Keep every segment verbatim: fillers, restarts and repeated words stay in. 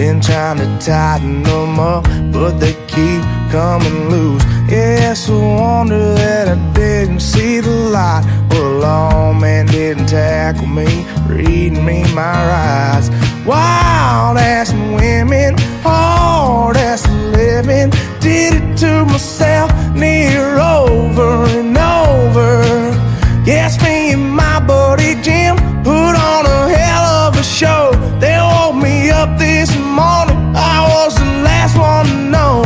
been trying to tighten them up, but they keep coming loose. Yeah, it's a wonder that I didn't see the light. Well, a lawman didn't tackle me, reading me my rights. Wild ass women, hard ass living. Did it to myself, near over and over. Yes, me and my buddy Jim put on a hell of a show. They woke me up this morning, I was the last one to know.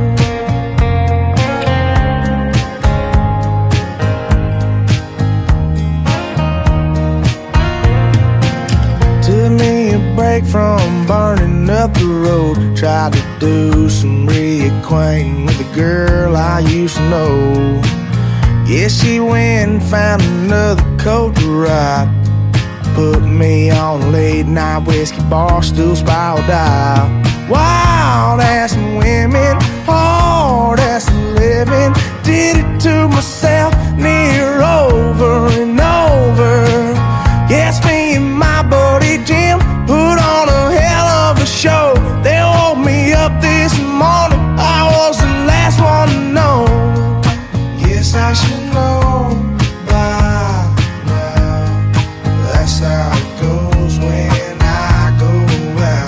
Took me a break from burning up the road. Tried to do some reacquainting with a girl I used to know. Yeah, she went and found another coat to ride. Put me on a late night whiskey bar stool spiral dial. Wild ass women, hard ass living. Did it to myself, near over and over. Yes, me and my buddy Jim put on a hell of a show. They woke me up this morning, I was the last one to know. Yes, I should know by now. That's how it goes when I go out.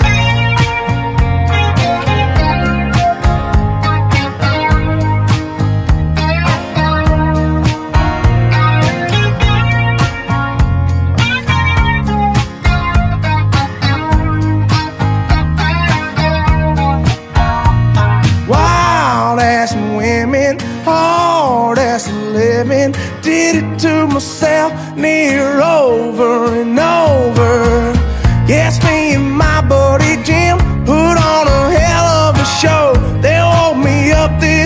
Wild ass women, hard ass living. Did it to myself, near over and over. Yes, me and my buddy Jim put on a hell of a show. They woke me up this